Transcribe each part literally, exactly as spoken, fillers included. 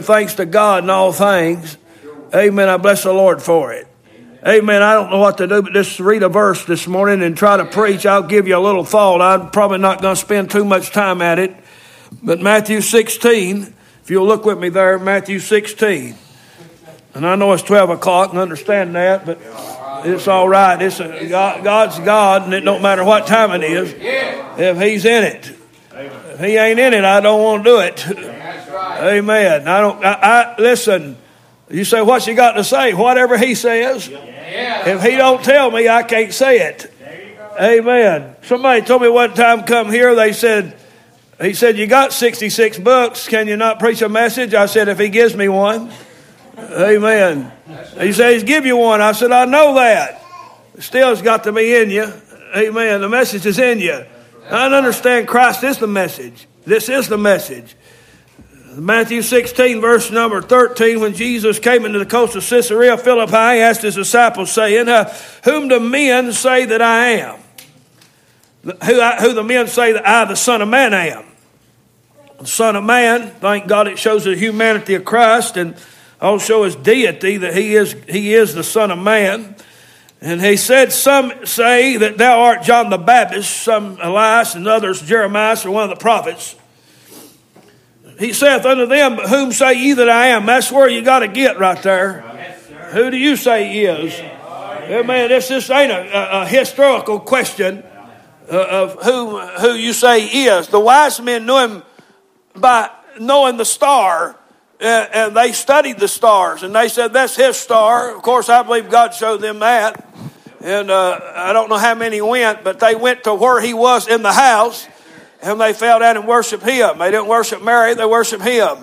Thanks to God in all things. Amen. I bless the Lord for it. Amen. I don't know what to do, but just read a verse this morning and try to preach. I'll give you a little thought. I'm probably not going to spend too much time at it. But Matthew sixteen, if you'll look with me there, Matthew sixteen. And I know it's twelve o'clock and understand that, but it's all right. It's a, God, God's God, and it don't matter what time it is if He's in it. If He ain't in it, I don't want to do it. Amen. I don't. I, I listen. You say what you got to say. Whatever He says. If He don't tell me, I can't say it. Amen. Somebody told me one time, come here. They said, he said, you got sixty-six books. Can you not preach a message? I said, if He gives me one. Amen. He says, give you one. I said, I know that. Still, it's got to be in you. Amen. The message is in you. I understand Christ is the message. This is the message. Matthew sixteen, verse number thirteen, when Jesus came into the coast of Caesarea Philippi, He asked His disciples, saying, uh, whom do men say that I am? Who, I, who the men say that I, the Son of Man, am? The Son of Man, thank God it shows the humanity of Christ and also His deity, that He is, he is the Son of Man. And He said, some say that thou art John the Baptist, some Elias, and others Jeremiah, or one of the prophets. He saith unto them, but whom say ye that I am? That's where you got to get right there. Yes, who do you say He is? Yeah. Man, this, this ain't a, a, a historical question uh, of who, who you say He is. The wise men knew Him by knowing the star, uh, and they studied the stars, and they said, that's His star. Of course, I believe God showed them that. And uh, I don't know how many went, but they went to where He was in the house. And they fell down and worshiped Him. They didn't worship Mary, they worshiped Him.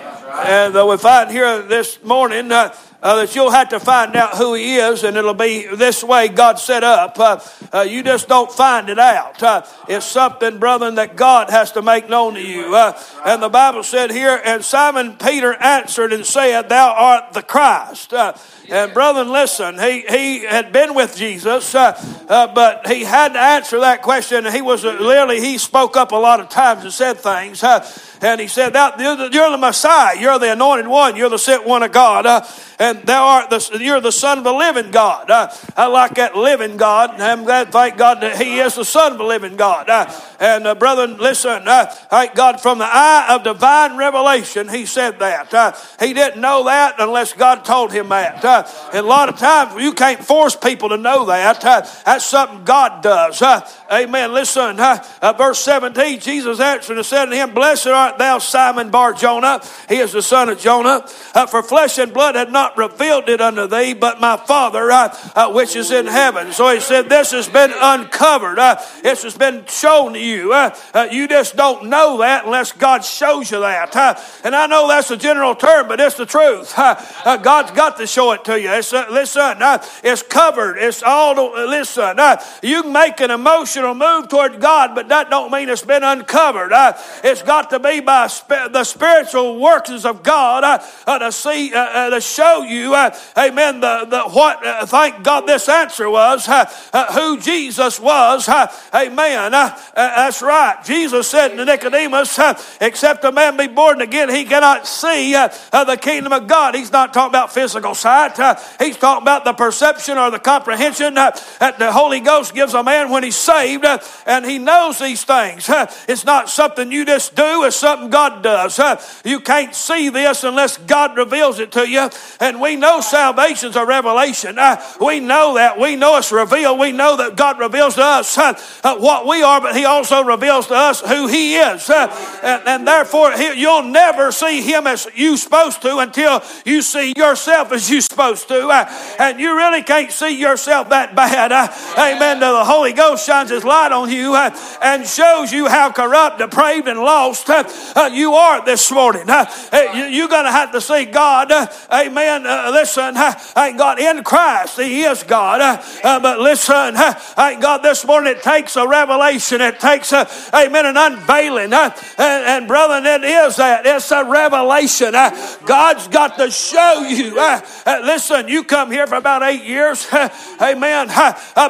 And uh, we find here this morning uh, uh, that you'll have to find out who He is, and it'll be this way God set up. Uh, uh, you just don't find it out. Uh, it's something, brethren, that God has to make known to you. Uh, and the Bible said here, and Simon Peter answered and said, thou art the Christ. Uh, And brethren, listen, he, he had been with Jesus, uh, uh, but he had to answer that question. He was uh, literally, he spoke up a lot of times and said things. Uh, and he said, "Thou, you're, the, you're the Messiah, you're the anointed one, you're the sent one of God, uh, and thou art the, you're the Son of the living God." Uh, I like that living God, and I'm glad, thank God, that He is the Son of the living God. Uh, and uh, brethren, listen, uh, thank God, from the eye of divine revelation, He said that. Uh, he didn't know that unless God told him that. Uh, and a lot of times you can't force people to know that. Uh, that's something God does. Uh, amen. Listen, uh, uh, verse seventeen, Jesus answered and said to him, blessed art thou, Simon Bar-Jonah. He is the son of Jonah. Uh, for flesh and blood had not revealed it unto thee, but my Father uh, uh, which is in heaven. So He said, this has been uncovered. Uh, this has been shown to you. Uh, uh, you just don't know that unless God shows you that. Uh, and I know that's a general term, but it's the truth. Uh, uh, God's got to show it to you. It's, uh, listen, uh, it's covered. It's all, to, uh, listen, uh, you can make an emotional move toward God, but that don't mean it's been uncovered. Uh, it's got to be by sp- the spiritual workings of God uh, uh, to see, uh, uh, to show you, uh, amen, the, the what, uh, thank God this answer was, uh, uh, who Jesus was. Uh, amen. Uh, uh, that's right. Jesus said to Nicodemus, uh, except a man be born again, he cannot see uh, uh, the kingdom of God. He's not talking about physical sight. Uh, he's talking about the perception or the comprehension uh, that the Holy Ghost gives a man when he's saved, uh, and he knows these things. Uh, it's not something you just do, it's something God does. Uh, you can't see this unless God reveals it to you, and we know salvation's a revelation. Uh, we know that. We know it's revealed. We know that God reveals to us uh, uh, what we are, but He also reveals to us who He is. Uh, and, and therefore, he, you'll never see Him as you supposed to until you see yourself as you supposed to. Uh, and you really can't see yourself that bad. Uh, amen. The Holy Ghost shines His light on you uh, and shows you how corrupt, depraved, and lost uh, uh, you are this morning. Uh, you, you're going to have to see God. Uh, amen. Uh, listen, uh, thank God in Christ. He is God. Uh, uh, but listen, uh, thank God this morning it takes a revelation. It takes, a, amen, an unveiling. Uh, and, and brethren, it is that. It's a revelation. Uh, God's got to show you. Uh, uh, listen, you come here for about eight years. Uh, amen. Uh, uh, but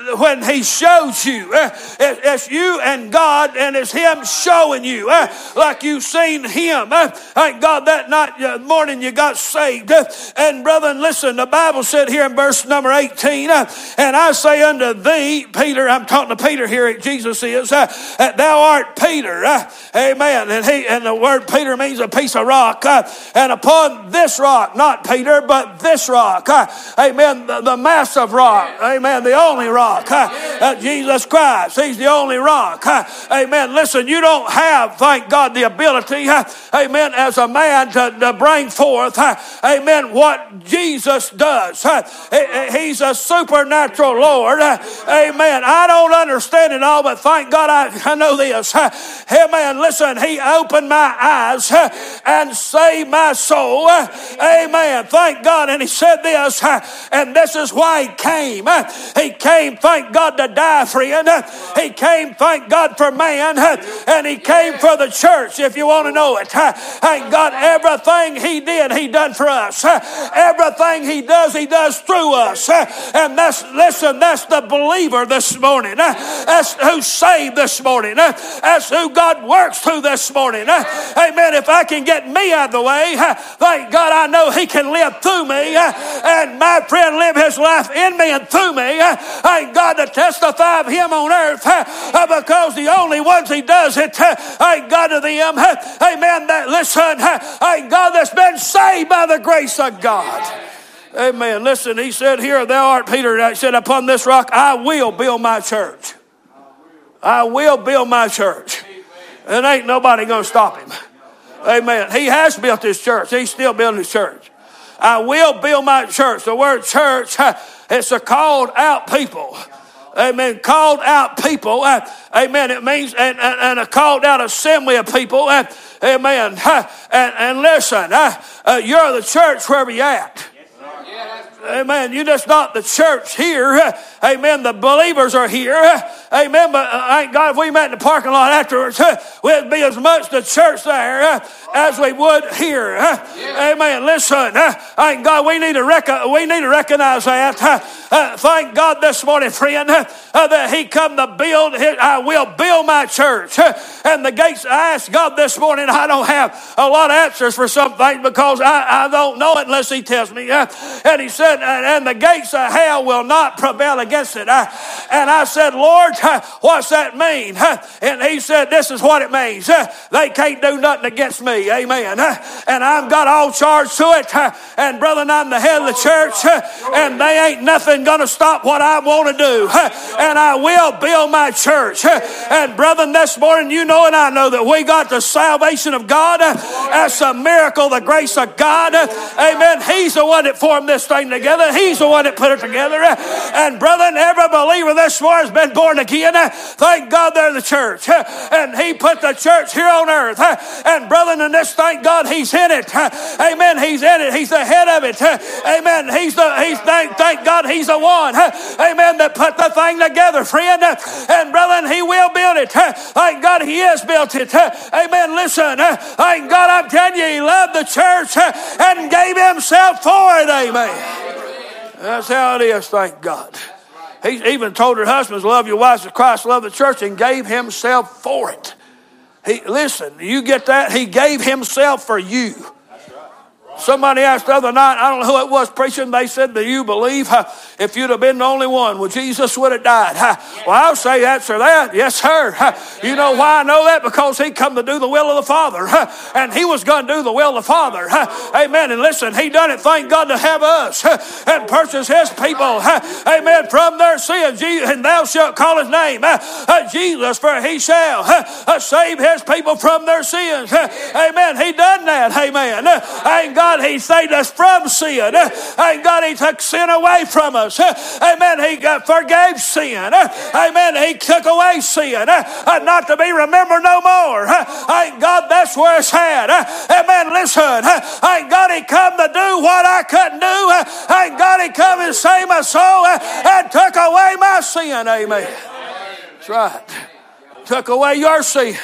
when he shows you. Uh, it, it's you and God, and it's him showing you. Uh, like you've seen him. Uh, thank God that night, uh, morning you got saved. Uh, and brethren, listen, the Bible said here in verse number eighteen, uh, and I say unto thee, Peter, I'm talking to Peter here, Jesus is, uh, that thou art Peter. Uh, amen. And he and the word Peter means a piece of rock. Uh, and upon this rock, not Peter, but this rock. Uh, amen. The, the massive rock. Amen. The only rock. Uh, uh, Jesus Christ. He's the only rock. Uh, amen. Listen, you don't have, thank God, the ability, uh, amen, as a man to, to bring forth, uh, amen, what Jesus does. Uh, he's a supernatural Lord. Uh, amen. I don't understand it all, but thank God I, I know this. Uh, amen. Listen, he opened my eyes uh, and saved my soul. Uh, amen. Thank God. And he said this, uh, and this is why he came. Uh, he came, thank God, to die, friend. Uh, he came, thank God, for man. Uh, and he came for the church, if you want to know it. Uh, thank God, everything he did, he done for us. Uh, everything he does, he does through us. Uh, and that's, listen, that's the believer this morning. Uh, that's who's saved this morning. Uh, that's who God works through this morning. Uh, amen. If I can get me out of the way, uh, thank God I know he can live through me. Uh, and my friend live his life in me and through me. Uh, thank God to testify of him on earth. Uh, uh, because the only ones he does it, uh, thank God to them. Uh, amen. That, listen, uh, thank God that's been saved by the grace of God. Amen. Listen, he said here, thou art Peter. I said, upon this rock I will build my church. I will build my church. And ain't nobody going to stop him. Amen. He has built his church. He's still building his church. I will build my church. The word church, it's a called out people. Amen. Called out people. Uh, amen. It means and, and, and a called out assembly of people. Uh, amen. Uh, and, and listen, uh, uh, you're the church wherever you're at. Amen. You're just not the church here. Amen. The believers are here. Amen. But uh, thank God if we met in the parking lot afterwards, uh, we'd be as much the church there uh, as we would here. Uh, yeah. Amen. Listen, uh, thank God we need to rec- we need to recognize that. Uh, uh, thank God this morning, friend, uh, uh, that He come to build. His, I will build my church, uh, and the gates. I asked God this morning. I don't have a lot of answers for some things because I, I don't know it unless He tells me. Uh, and He said, and, and the gates of hell will not prevail against it. Uh, and I said, Lord, uh, what's that mean? Uh, and He said, this is what it means. Uh, they can't do nothing against me. Amen. Uh, and I've got all charge to it. Uh, and brother, I'm the head of the church. Uh, and they ain't nothing going to stop what I want to do. Uh, and I will build my church. Uh, and brethren, this morning, you know and I know that we got the salvation of God. Uh, that's a miracle, the grace of God. Uh, amen. He's the one that formed this thing together. He's the one that put it together. Uh, and brethren, every believer this morning has been born again. Uh, thank God they're the church. Uh, and He put the church here on earth. Uh, and brethren, in this, thank God He's in it. Uh, amen. He's in it. He's the head of it. Uh, amen. He's the, he's, thank, thank God He's the one. Uh, amen. That put the thing together, friend. Uh, and brethren, He will build it. Uh, thank God He has built it. Uh, amen. Listen, uh, thank God I'm telling you, He loved the church uh, and gave Himself for it. Amen. That's how it is, thank God. He even told her husbands, love your wives as Christ loved the church, and gave Himself for it. He, listen, you get that? He gave Himself for you. Somebody asked the other night, I don't know who it was preaching, they said, do you believe uh, if you'd have been the only one, well, Jesus would have died? Uh, well, I'll say answer that. Yes, sir. Uh, you know why I know that? Because He come to do the will of the Father. Uh, and He was going to do the will of the Father. Uh, amen. And listen, He done it, thank God, to have us uh, and purchase His people. Uh, amen. From their sins. And thou shalt call His name. Uh, uh, Jesus, for He shall uh, uh, save His people from their sins. Uh, amen. He done that. Amen. Uh, thank God. God, He saved us from sin. Thank God He took sin away from us. Amen. He forgave sin. Amen. He took away sin. Not to be remembered no more. Thank God that's where it's at. Amen. Listen. Thank God He come to do what I couldn't do. Thank God He come and saved my soul and took away my sin. Amen. That's right. Took away your sin.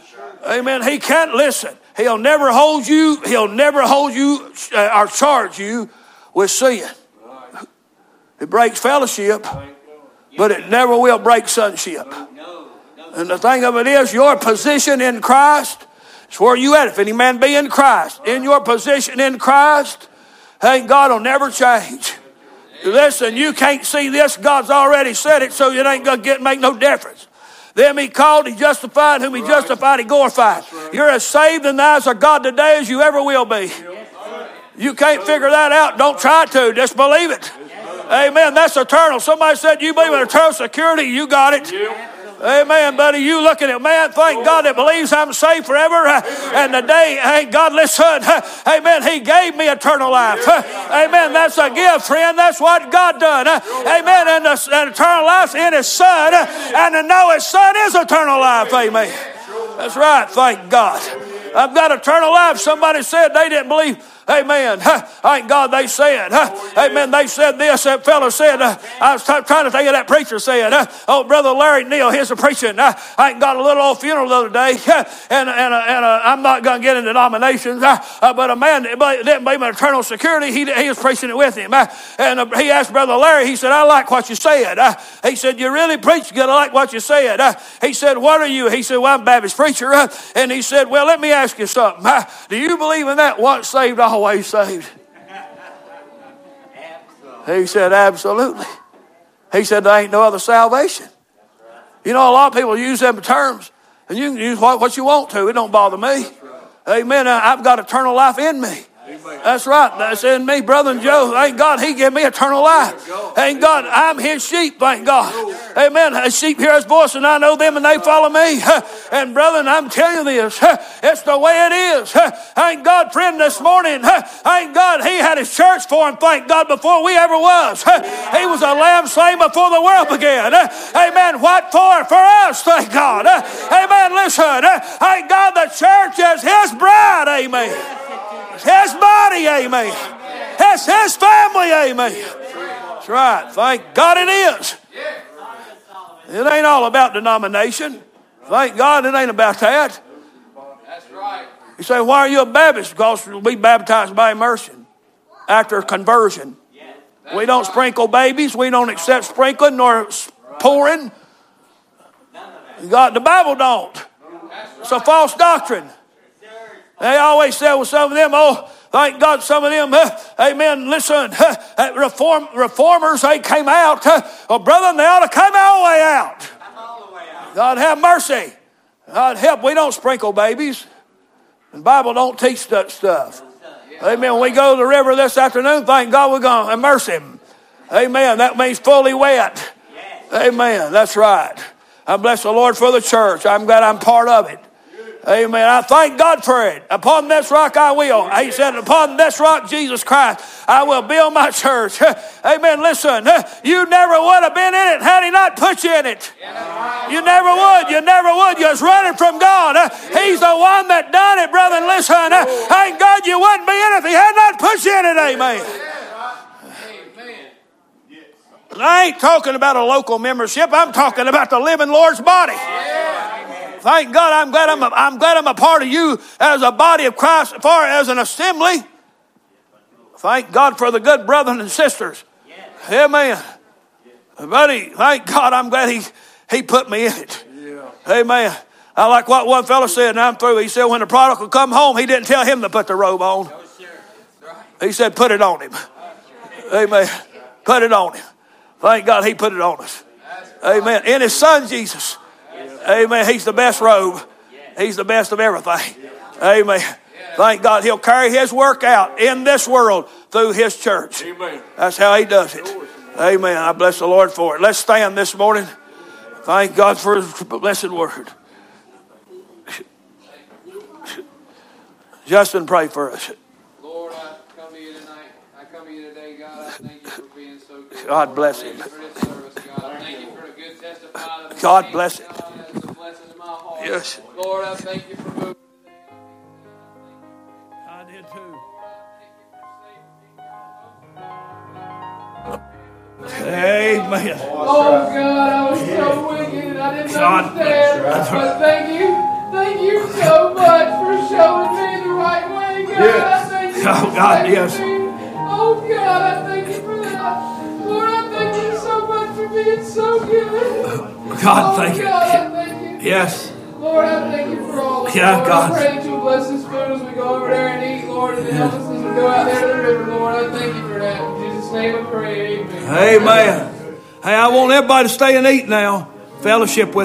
Amen. He can't listen. He'll never hold you, he'll never hold you uh, or charge you with sin. It breaks fellowship. but it never will break sonship. And the thing of it is, your position in Christ is where you at. If any man be in Christ, in your position in Christ, hey, God will never change. Listen, you can't see this. God's already said it, so it ain't going to get make no difference. Them he called, he justified. Whom he justified, he glorified. You're as saved in the eyes of God today as you ever will be. You can't figure that out. Don't try to. Just believe it. Amen. That's eternal. Somebody said you believe in eternal security. You got it. Amen, buddy. You looking at man, thank God that believes I'm saved forever. And today, hey, God, listen. Amen. He gave me eternal life. Amen. That's a gift, friend. That's what God done. Amen. And the and eternal life in His Son. And to know His Son is eternal life. Amen. That's right. Thank God. I've got eternal life. Somebody said they didn't believe. Amen. Thank God they said. Amen. They said this. That fellow said, uh, I was t- trying to think of that preacher said, uh, oh, Brother Larry Neal, here's a preaching. Uh, I got a little old funeral the other day, uh, and, and, uh, and uh, I'm not going to get into denominations, uh, uh, but a man that didn't believe in eternal security, he, he was preaching it with him. Uh, and uh, he asked Brother Larry, he said, I like what you said. Uh, he said, you really preach good. I like what you said. Uh, he said, what are you? He said, well, I'm a Baptist preacher. Uh, and he said, well, let me ask you something. Uh, do you believe in that once saved, always saved? He said, absolutely. He said, there ain't no other salvation. You know, a lot of people use them terms, and you can use what, what you want to. It don't bother me. Amen. I've got eternal life in me. That's right. That's in me, Brother and Joe. Thank God he gave me eternal life. Thank God I'm his sheep. Thank God. Amen. A sheep hear his voice and I know them and they follow me. And brethren, I'm telling you this. It's the way it is. Thank God, friend, this morning. Thank God he had his church for him. Thank God before we ever was. He was a lamb slain before the world began. Amen. What for? For us. Thank God. Amen. Listen. Thank God the church is his bride. Amen. His body, amen. It's his family, amen. That's right. Thank God it is. It ain't all about denomination. Thank God it ain't about that. That's right. You say, why are you a Baptist? Because we baptized by immersion after conversion. We don't sprinkle babies. We don't accept sprinkling nor pouring. God, the Bible don't. It's a false doctrine. They always say, well, some of them, oh, thank God, some of them, uh, amen, listen, uh, reform, reformers, they came out. Uh, well, brother, they ought to come all the way out. All the way out. God have mercy. God help, we don't sprinkle babies. The Bible don't teach that stuff. Amen. When we go to the river this afternoon, thank God we're going to immerse him. Amen. That means fully wet. Amen. That's right. I bless the Lord for the church. I'm glad I'm part of it. Amen. I thank God for it. Upon this rock I will. He said, upon this rock, Jesus Christ, I will build my church. Amen. Listen, you never would have been in it had he not put you in it. You never would. You never would. You was running from God. He's the one that done it, brother. And listen, thank God you wouldn't be in it if he had not put you in it. Amen. I ain't talking about a local membership. I'm talking about the living Lord's body. Thank God I'm glad I'm a, I'm glad I'm a part of you as a body of Christ, as far as an assembly. Thank God for the good brothers and sisters. Amen. Buddy, thank God I'm glad he, he put me in it. Amen. I like what one fellow said, and I'm through. He said when the prodigal come home, he didn't tell him to put the robe on. He said put it on him. Amen. Put it on him. Thank God he put it on us. Amen. In his son Jesus. Amen. He's the best robe. He's the best of everything. Amen. Thank God he'll carry his work out in this world through his church. That's how he does it. Amen. I bless the Lord for it. Let's stand this morning. Thank God for his blessed word. Justin, pray for us. Lord, I come to you tonight. I come to you today, God. I thank you for being so good. God bless him. God bless him. Yes. Lord, I thank you for moving today. I did too. Amen. Oh God, I was so wicked and I didn't God, understand. But thank you, thank you so much for showing me the right way, God. Yes. I thank you. Oh God, yes. Me. Oh God, I thank you for that. Lord, I thank you so much for being so good. God, Oh, thank you. God, I thank you. Yes. Lord, I thank you for all of it. Yeah, Lord, God. I pray that you'll bless this food as we go over there and eat, Lord, and help us as we go out there to the river, Lord. I thank you for that. In Jesus' name I pray. Amen. Amen. Hey, I want everybody to stay and eat now. Fellowship with